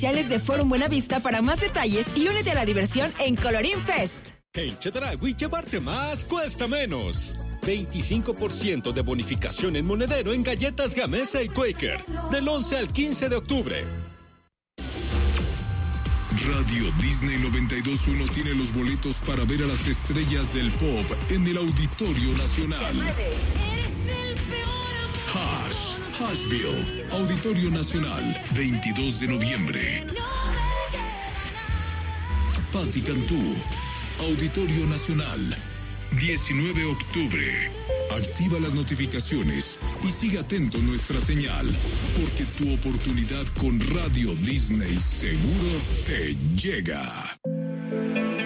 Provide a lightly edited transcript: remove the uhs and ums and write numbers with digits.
de Forum Buenavista para más detalles y únete a la diversión en Colorín Fest. En Chedraui llevarte más cuesta menos. 25% de bonificación en monedero en galletas Gamesa y Quaker. Del 11 al 15 de octubre. Radio Disney 92.1 tiene los boletos para ver a las estrellas del pop en el Auditorio Nacional. Hashville, Auditorio Nacional, 22 de noviembre. Patti Cantú, Auditorio Nacional, 19 de octubre. Activa las notificaciones y sigue atento a nuestra señal, porque tu oportunidad con Radio Disney seguro te llega.